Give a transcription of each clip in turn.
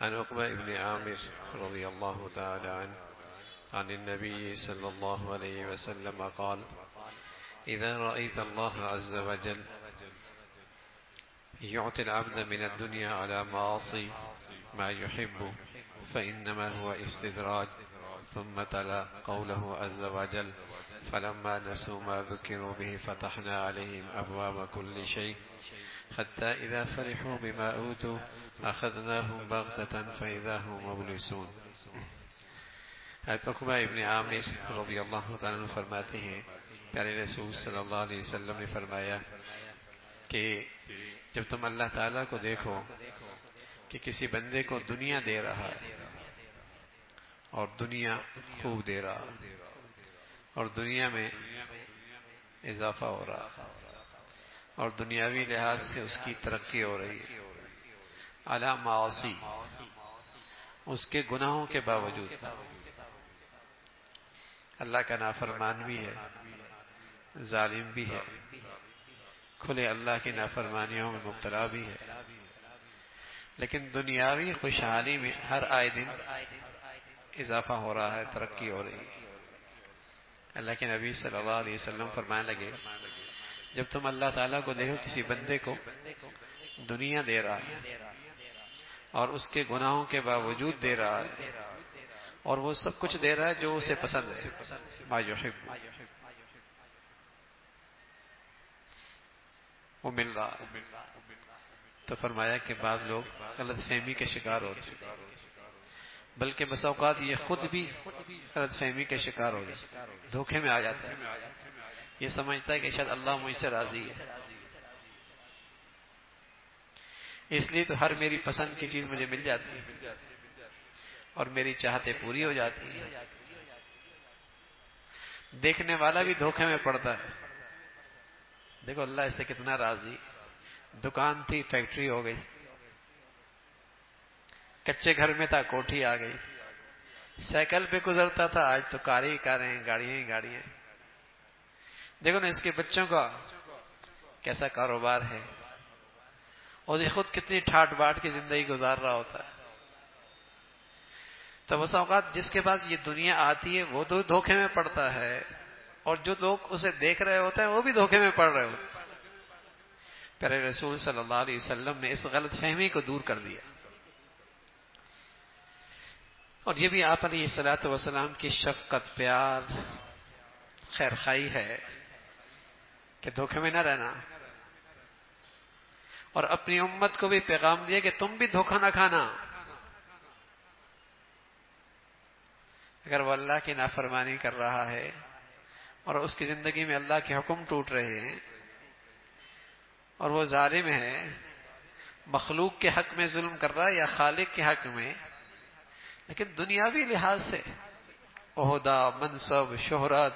عن عقبة بن عامر رضي الله تعالى عنه عن النبي صلى الله عليه وسلم قال: إذا رأيت الله عز وجل يعطي العبد من الدنيا على معاصي ما يحب فإنما هو استدراج. ثم تلا قوله عز وجل: فلما نسوا ما ذكروا به فتحنا عليهم أبواب كل شيء حتى إذا فرحوا بما أوتوا أخذناهم بغتة فإذا هم مبلسون. حضرت عقبہ ابن عامر رضی اللہ تعالیٰ عنہ فرماتے ہیں پیارے رسول صلی اللہ علیہ وسلم نے فرمایا کہ جب تم اللہ تعالیٰ کو دیکھو کہ کسی بندے کو دنیا دے رہا ہے اور دنیا خوب دے رہا اور دنیا میں اضافہ ہو رہا اور دنیاوی لحاظ سے اس کی ترقی ہو رہی ہے علی معاصی، اس کے گناہوں کے باوجود اللہ کا نافرمان بھی ہے، ظالم بھی ہے، کھلے اللہ کی نافرمانیوں میں مبتلا بھی ہے، لیکن دنیاوی خوشحالی میں ہر آئے دن اضافہ ہو رہا ہے، ترقی ہو رہی ہے۔ اللہ کے نبی صلی اللہ علیہ وسلم فرمانے لگے جب تم اللہ تعالیٰ کو دیکھو کسی بندے کو دنیا دے رہا ہے اور اس کے گناہوں کے باوجود دے رہا ہے اور وہ سب کچھ دے رہا ہے جو اسے پسند ہے، ما یحب، وہ مل رہا ہے، تو فرمایا کہ بعض لوگ غلط فہمی کے شکار ہوتے ہیں، بلکہ بس اوقات یہ خود بھی غلط فہمی کے شکار ہو جاتا ہے، دھوکے میں آ جاتا ہے، یہ سمجھتا ہے کہ شاید اللہ مجھ سے راضی ہے، اس لیے تو ہر میری پسند کی چیز مجھے مل جاتی ہے اور میری چاہتیں پوری ہو جاتی ہیں۔ دیکھنے والا بھی دھوکے میں پڑتا ہے، دیکھو اللہ اس سے کتنا راضی، دکان تھی فیکٹری ہو گئی، کچے گھر میں تھا کوٹھی آ گئی، سائیکل پہ گزرتا تھا آج تو کاریں ہی کاریں، گاڑیاں ہی گاڑیاں، دیکھو نا اس کے بچوں کا کیسا کاروبار ہے اور یہ خود کتنی ٹھاٹ باٹ کی زندگی گزار رہا ہوتا ہے۔ تو بس اوقات جس کے پاس یہ دنیا آتی ہے وہ تو دھوکے میں پڑتا ہے اور جو لوگ اسے دیکھ رہے ہوتے ہیں وہ بھی دھوکے میں پڑ رہے ہوتے ہیں۔ پیارے رسول صلی اللہ علیہ وسلم نے اس غلط فہمی کو دور کر دیا، اور یہ بھی آپ علیہ الصلوۃ والسلام کی شفقت، پیار، خیرخواہی ہے کہ دھوکے میں نہ رہنا، اور اپنی امت کو بھی پیغام دیا کہ تم بھی دھوکہ نہ کھانا۔ اگر وہ اللہ کی نافرمانی کر رہا ہے اور اس کی زندگی میں اللہ کے حکم ٹوٹ رہے ہیں اور وہ ظالم ہے، مخلوق کے حق میں ظلم کر رہا ہے یا خالق کے حق میں، لیکن دنیاوی لحاظ سے عہدہ، منصب، شہرت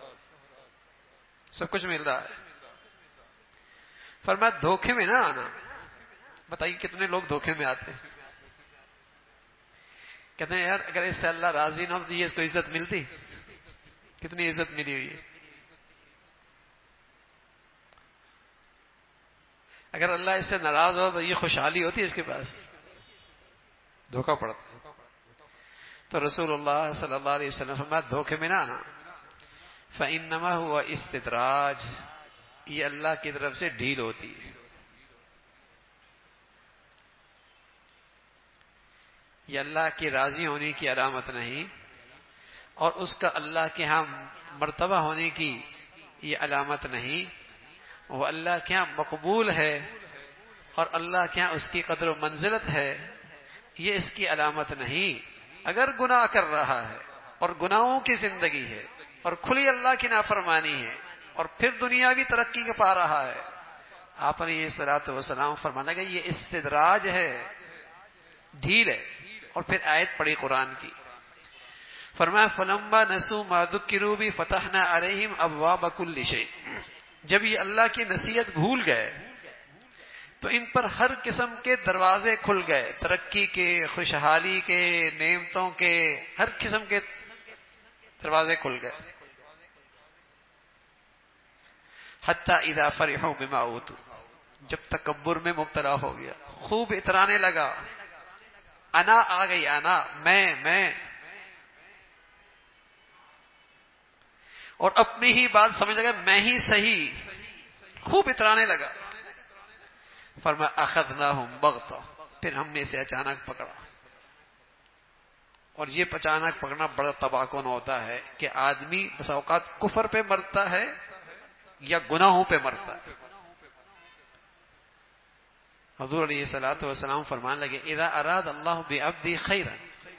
سب کچھ مل رہا ہے، فرمایا دھوکے میں نہ آنا۔ بتائیے کتنے لوگ دھوکے میں آتے ہیں، کہتے ہیں یار اگر اس سے اللہ راضی نہ ہو تو یہ اس کو عزت ملتی، کتنی عزت ملی ہوئی ہے، اگر اللہ اس سے ناراض ہو تو یہ خوشحالی ہوتی ہے اس کے پاس، دھوکہ پڑتا ہے۔ تو رسول اللہ صلی اللہ علیہ وسلم فرمایا دھوکے میں نہ آنا، فإنما هو استدراج، یہ اللہ کی طرف سے ڈھیل ہوتی ہے، یہ اللہ کی راضی ہونے کی علامت نہیں اور اس کا اللہ کے ہاں مرتبہ ہونے کی یہ علامت نہیں، وہ اللہ کے ہاں مقبول ہے اور اللہ کے ہاں اس کی قدر و منزلت ہے، یہ اس کی علامت نہیں۔ اگر گناہ کر رہا ہے اور گناہوں کی زندگی ہے اور کھلی اللہ کی نافرمانی ہے اور پھر دنیاوی ترقی کے پا رہا ہے، آپ نے یہ صلاۃ وسلام فرمانا کہ یہ استدراج ہے، ڈھیل ہے۔ اور پھر آیت پڑھی قرآن کی، فرمایا فلما نسوا ما ذکروا به فتحنا علیہم ابواب کل شیء، جب یہ اللہ کی نصیحت بھول گئے تو ان پر ہر قسم کے دروازے کھل گئے، ترقی کے، خوشحالی کے، نعمتوں کے، ہر قسم کے دروازے کھل گئے۔ حتی اذا فرحوا بما اوتوا، جب تکبر میں مبتلا ہو گیا، خوب اترانے لگا، انا آ گئی، انا میں، اور اپنی ہی بات سمجھ لگا میں ہی صحیح، خوب اترانے لگا. فرمایا اخذناہم بغتہ، پھر ہم نے اسے اچانک پکڑا. اور یہ اچانک پکڑنا بڑا تباہ کن ہوتا ہے کہ آدمی بس اوقات کفر پہ مرتا ہے یا گناہوں پہ مرتا ہے. حضور علیہ الصلوۃ والسلام فرمانے لگے اذا اراد اللہ بعبدی خیرا،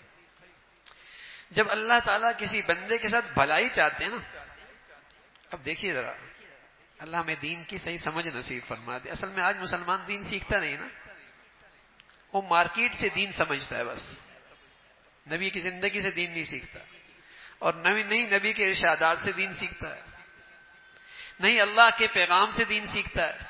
جب اللہ تعالیٰ کسی بندے کے ساتھ بھلائی چاہتے ہیں نا. اب دیکھیے ذرا، اللہ ہمیں دین کی صحیح سمجھ نصیب فرما دے. اصل میں آج مسلمان دین سیکھتا نہیں نا، وہ مارکیٹ سے دین سمجھتا ہے، بس نبی کی زندگی سے دین نہیں سیکھتا، اور نہیں نبی کے ارشادات سے دین سیکھتا ہے، نہیں اللہ کے پیغام سے دین سیکھتا ہے.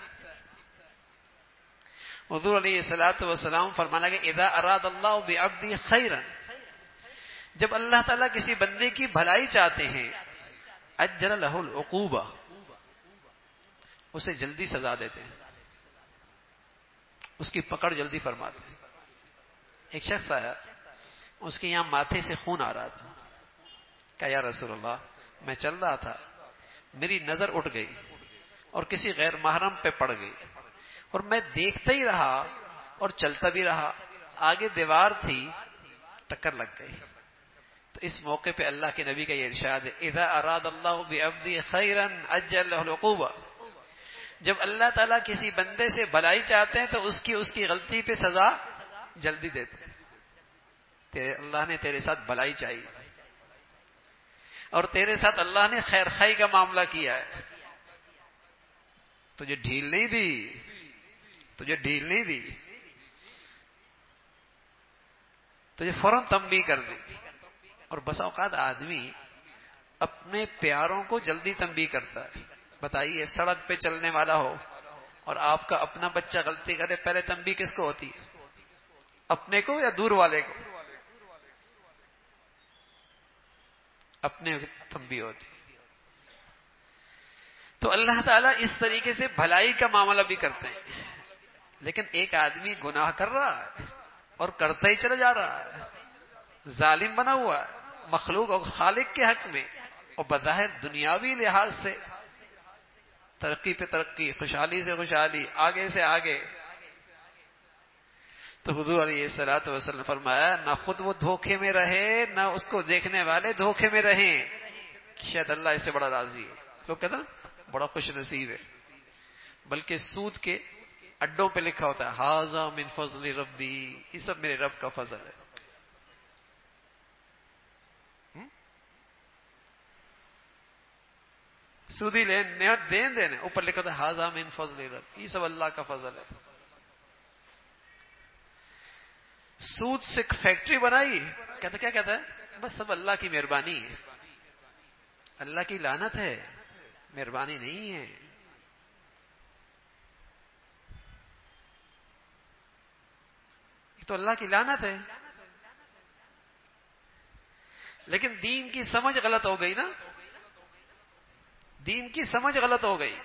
حضور علیہ الصلوۃ والسلام فرمانا کہ اذا اراد اللہ بعبدی خیرا، جب اللہ تعالیٰ کسی بندے کی بھلائی چاہتے ہیں اجر لہ العقوبہ، اسے جلدی سزا دیتے ہیں، اس کی پکڑ جلدی فرماتے ہیں. ایک شخص آیا، اس کے یہاں ماتھے سے خون آ رہا تھا. کہا یا رسول اللہ، میں چل رہا تھا، میری نظر اٹھ گئی اور کسی غیر محرم پہ پڑ گئی، اور میں دیکھتا ہی رہا اور چلتا بھی رہا، آگے دیوار تھی، ٹکر لگ گئی. تو اس موقع پہ اللہ کے نبی کا یہ ارشاد ہے اذا اراد اللہ بعبدی خیرا اجل له العقوبہ، جب اللہ تعالیٰ کسی بندے سے بھلائی چاہتے ہیں تو اس کی غلطی پہ سزا جلدی دیتے ہیں. اللہ نے تیرے ساتھ بھلائی چاہی اور تیرے ساتھ اللہ نے خیر خائی کا معاملہ کیا ہے، تجھے ڈھیل نہیں دی، تجھے فوراً تنبیہ کر دی. اور بسا اوقات آدمی اپنے پیاروں کو جلدی تنبیہ کرتا ہے. بتائیے سڑک پہ چلنے والا ہو اور آپ کا اپنا بچہ غلطی کرے، پہلے تنبیہ کس کو ہوتی ہے؟ اپنے کو یا دور والے کو؟ اپنے تنبیہ ہوتی. تو اللہ تعالیٰ اس طریقے سے بھلائی کا معاملہ بھی کرتے ہیں. لیکن ایک آدمی گناہ کر رہا ہے اور کرتا ہی چلا جا رہا ہے، ظالم بنا ہوا ہے مخلوق اور خالق کے حق میں، اور بظاہر دنیاوی لحاظ سے ترقی پہ ترقی، خوشحالی سے خوشحالی، آگے سے آگے. تو حضور علیہ الصلوۃ والسلام فرمایا نہ خود وہ دھوکے میں رہے، نہ اس کو دیکھنے والے دھوکے میں رہیں، شاید اللہ اس سے بڑا راضی ہے. لوگ کہتے ہیں بڑا خوش نصیب ہے، بلکہ سود کے اڈوں پہ لکھا ہوتا ہے ھذا من فضل ربی، یہ سب میرے رب کا فضل ہے. سودی دین دینے اوپر لکھا ہوتا ہے ھذا من فضل ربی، یہ سب اللہ کا فضل ہے. سود سے فیکٹری بنائی، کیا کہتا ہے؟ بس سب اللہ کی مہربانی ہے، اللہ کی لعنت ہے، مہربانی نہیں ہے. یہ تو اللہ کی لعنت ہے. لیکن دین کی سمجھ غلط ہو گئی نا، دین کی سمجھ غلط ہو گئی.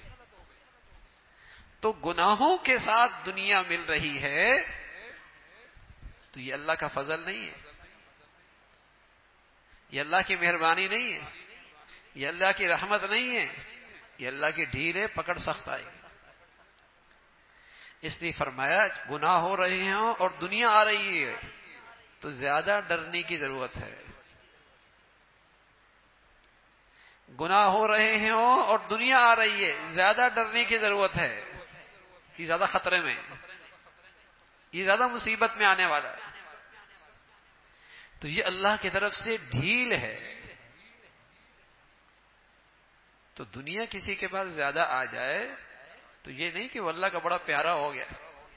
تو گناہوں کے ساتھ دنیا مل رہی ہے تو یہ اللہ کا فضل نہیں ہے، یہ اللہ کی مہربانی نہیں ہے، یہ اللہ کی رحمت نہیں ہے، یہ اللہ کی ڈھیل ہے، پکڑ سخت آئی. اس لیے فرمایا گناہ ہو رہے ہیں اور دنیا آ رہی ہے تو زیادہ ڈرنے کی ضرورت ہے. گناہ ہو رہے ہیں اور دنیا آ رہی ہے، زیادہ ڈرنے کی ضرورت ہے. یہ زیادہ خطرے میں، یہ زیادہ مصیبت میں آنے والا ہے. تو یہ اللہ کی طرف سے ڈھیل ہے. تو دنیا کسی کے پاس زیادہ آ جائے تو یہ نہیں کہ وہ اللہ کا بڑا پیارا ہو گیا.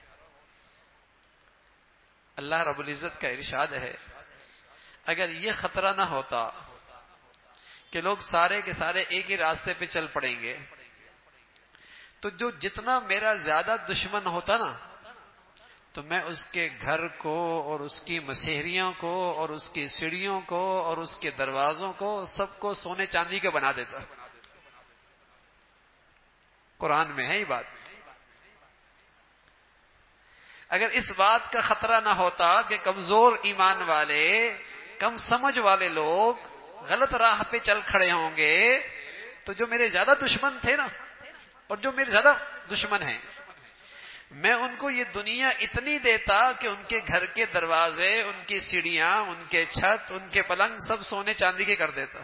اللہ رب العزت کا ارشاد ہے اگر یہ خطرہ نہ ہوتا کہ لوگ سارے کے سارے ایک ہی راستے پہ چل پڑیں گے تو جو جتنا میرا زیادہ دشمن ہوتا نا تو میں اس کے گھر کو اور اس کی مسیحریوں کو اور اس کی سیڑھیوں کو اور اس کے دروازوں کو سب کو سونے چاندی کے بنا دیتا. قرآن میں ہے یہ بات. اگر اس بات کا خطرہ نہ ہوتا کہ کمزور ایمان والے، کم سمجھ والے لوگ غلط راہ پہ چل کھڑے ہوں گے، تو جو میرے زیادہ دشمن تھے نا، اور جو میرے زیادہ دشمن ہیں، میں ان کو یہ دنیا اتنی دیتا کہ ان کے گھر کے دروازے، ان کی سیڑھیاں، ان کے چھت، ان کے پلنگ سب سونے چاندی کے کر دیتا۔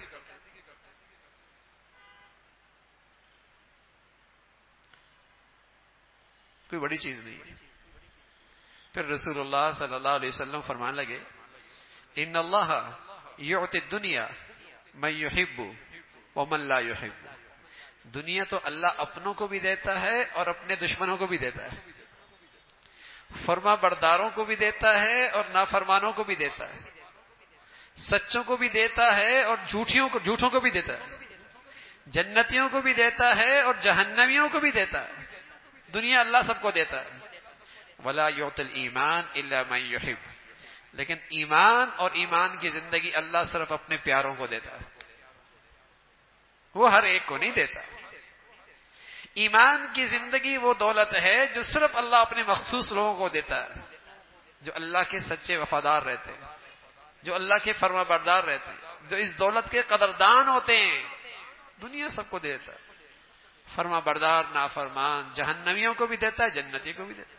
کوئی بڑی چیز نہیں ہے۔ پھر رسول اللہ صلی اللہ علیہ وسلم فرمانے لگے، ان اللہ یعطی الدنیا من یحب ومن لا یحب، دنیا تو اللہ اپنوں کو بھی دیتا ہے اور اپنے دشمنوں کو بھی دیتا ہے، فرما برداروں کو بھی دیتا ہے اور نافرمانوں کو بھی دیتا ہے، سچوں کو بھی دیتا ہے اور جھوٹوں کو بھی دیتا ہے، جنتیوں کو بھی دیتا ہے اور جہنمیوں کو بھی دیتا ہے۔ دنیا اللہ سب کو دیتا ہے۔ ولا یعطی الایمان الا من یحب، لیکن ایمان اور ایمان کی زندگی اللہ صرف اپنے پیاروں کو دیتا ہے، وہ ہر ایک کو نہیں دیتا۔ ایمان کی زندگی وہ دولت ہے جو صرف اللہ اپنے مخصوص لوگوں کو دیتا ہے، جو اللہ کے سچے وفادار رہتے ہیں، جو اللہ کے فرما بردار رہتے ہیں، جو اس دولت کے قدردان ہوتے ہیں۔ دنیا سب کو دیتا ہے، فرما بردار، نافرمان، جہنمیوں کو بھی دیتا ہے، جنتی کو بھی دیتا ہے۔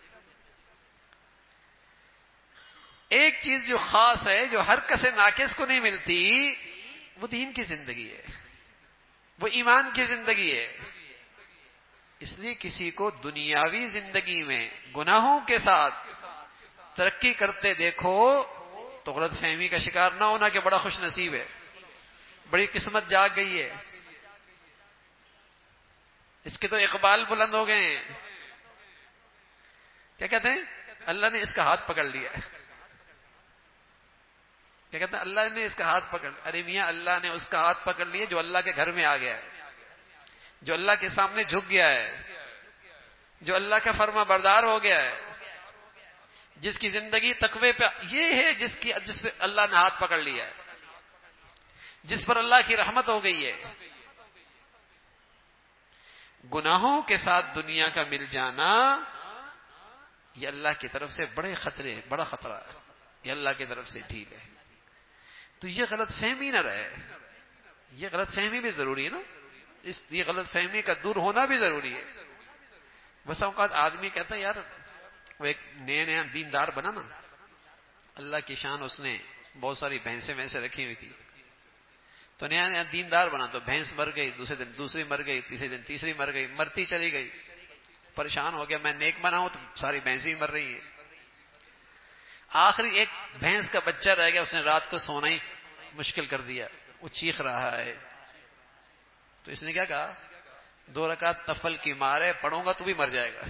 ایک چیز جو خاص ہے، جو ہر کس ناقص کو نہیں ملتی، وہ دین کی زندگی ہے، وہ ایمان کی زندگی ہے۔ اس لیے کسی کو دنیاوی زندگی میں گناہوں کے ساتھ ترقی کرتے دیکھو تو غلط فہمی کا شکار نہ ہونا کہ بڑا خوش نصیب ہے، بڑی قسمت جاگ گئی ہے، اس کے تو اقبال بلند ہو گئے ہیں۔ کیا کہتے ہیں؟ اللہ نے اس کا ہاتھ پکڑ لیا ہے۔ کیا کہتے ہیں؟ اللہ نے اس کا ہاتھ پکڑ، ارے میاں اللہ نے اس کا ہاتھ پکڑ لیا جو اللہ کے گھر میں آ گیا ہے، جو اللہ کے سامنے جھک گیا ہے، جو اللہ کا فرما بردار ہو گیا ہے، جس کی زندگی تقوی پہ، یہ ہے جس پہ اللہ نے ہاتھ پکڑ لیا ہے، جس پر اللہ کی رحمت ہو گئی ہے۔ گناہوں کے ساتھ دنیا کا مل جانا یہ اللہ کی طرف سے بڑا خطرہ ہے، یہ اللہ کی طرف سے ڈھیل ہے۔ تو یہ غلط فہمی نہ رہے، یہ غلط فہمی بھی ضروری ہے نا، یہ غلط فہمی کا دور ہونا بھی ضروری ہے۔ بس اوقات آدمی کہتا ہے یار وہ ایک نیا دیندار بنا نا، اللہ کی شان، اس نے بہت ساری بھینسیں رکھی ہوئی تھی، تو نیا دیندار بنا، تو بھینس مر گئی، دوسرے دن دوسری مر گئی، تیسرے دن تیسری مر گئی، مرتی چلی گئی، پریشان ہو گیا، میں نیک بنا ہوں تو ساری بھینسیں ہی مر رہی ہیں۔ آخری ایک بھینس کا بچہ رہ گیا، اس نے رات کو سونا ہی مشکل کر دیا، وہ چیخ رہا ہے، تو اس نے کیا کہا، 2 رکعت نفل کی مارے پڑھوں گا تو بھی مر جائے گا۔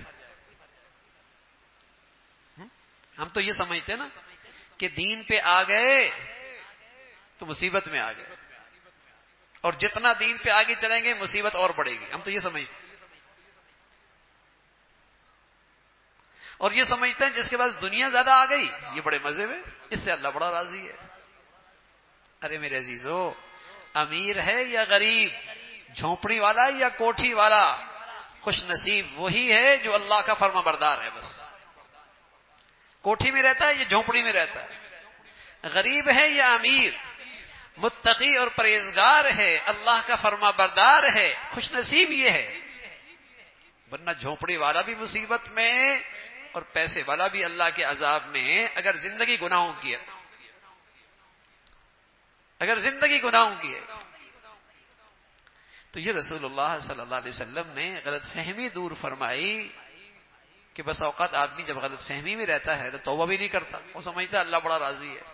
ہم تو یہ سمجھتے ہیں نا کہ دین پہ آ گئے تو مصیبت میں آ گئے، اور جتنا دین پہ آگے چلیں گے مصیبت اور بڑھے گی، ہم تو یہ سمجھتے ہیں۔ اور یہ سمجھتے ہیں جس کے پاس دنیا زیادہ آ گئی یہ بڑے مزے میں، اس سے اللہ بڑا راضی ہے۔ ارے میرے عزیزو، امیر ہے یا غریب، جھونپڑی والا یا کوٹھی والا، خوش نصیب وہی ہے جو اللہ کا فرما بردار ہے۔ بس کوٹھی میں رہتا ہے یا جھونپڑی میں رہتا ہے، غریب ہے یا امیر، متقی اور پرہیزگار ہے، اللہ کا فرما بردار ہے، خوش نصیب یہ ہے۔ ورنہ جھونپڑی والا بھی مصیبت میں اور پیسے والا بھی اللہ کے عذاب میں، اگر زندگی گناہوں کی ہے، اگر زندگی گناہوں کی ہے۔ تو یہ رسول اللہ صلی اللہ علیہ وسلم نے غلط فہمی دور فرمائی کہ بس اوقات آدمی جب غلط فہمی میں رہتا ہے تو توبہ بھی نہیں کرتا، وہ سمجھتا ہے اللہ بڑا راضی ہے،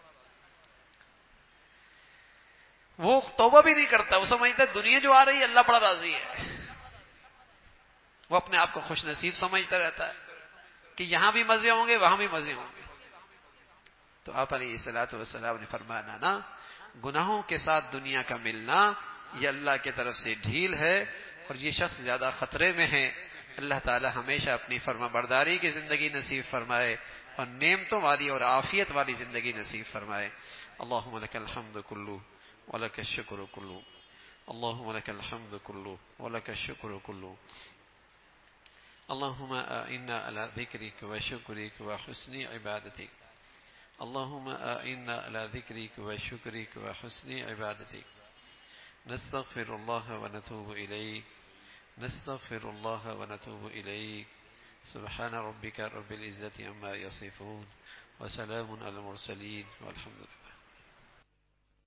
وہ توبہ بھی نہیں کرتا، وہ سمجھتا ہے دنیا جو آ رہی ہے اللہ بڑا راضی ہے، وہ اپنے آپ کو خوش نصیب سمجھتا رہتا ہے کہ یہاں بھی مزے ہوں گے وہاں بھی مزے ہوں گے۔ تو آپ علیہ الصلوۃ والسلام نے فرمایا نا، گناہوں کے ساتھ دنیا کا ملنا یہ اللہ کی طرف سے ڈھیل ہے، اور یہ شخص زیادہ خطرے میں ہے۔ اللہ تعالی ہمیشہ اپنی فرما برداری کی زندگی نصیب فرمائے اور نعمتوں والی اور عافیت والی زندگی نصیب فرمائے۔ اللہم لک الحمد کلو ولک الشکر کلو، اللہم لک الحمد کلو ولک الشکر کلو، اللهم أعنا على ذكرك وشكرك وحسن عبادتك. اللهم أعنا على ذكرك وشكرك وحسن عبادتك. نستغفر الله ونتوب إليك. نستغفر الله ونتوب إليك. سبحان ربك رب العزة عما يصفون وسلام على المرسلين والحمد لله.